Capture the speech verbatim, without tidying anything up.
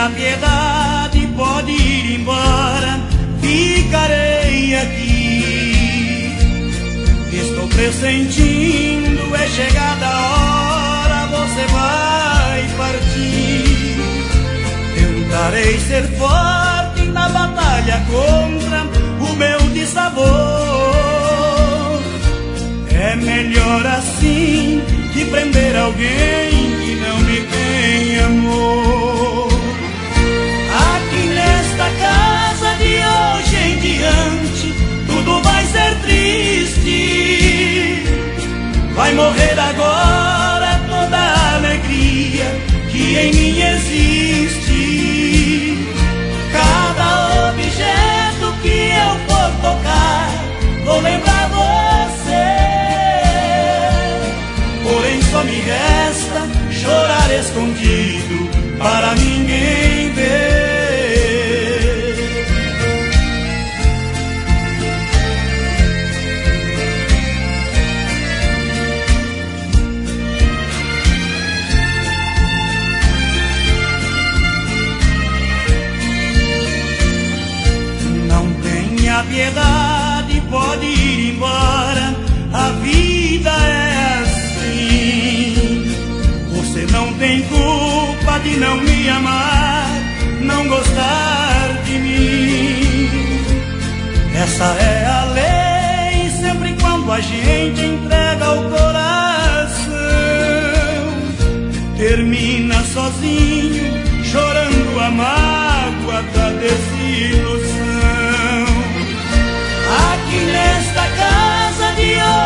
tenha piedade, pode ir embora, ficarei aqui. Estou pressentindo, é chegada a hora, você vai partir. Tentarei ser forte na batalha contra o meu dissabor. É melhor assim que prender alguém que não me tem amor. Aqui nesta casa de hoje em diante tudo vai ser triste. Vai morrer agora toda a alegria que em mim existe. Cada objeto que eu for tocar, vou lembrar você. Porém só me resta chorar escondido para ninguém ver. A piedade, pode ir embora, a vida é assim. Você não tem culpa de não me amar, não gostar de mim. Essa é a lei, sempre quando a gente entrega o coração. Termina sozinho, chorando a mágoa da desilusão. Aqui nesta casa de hoje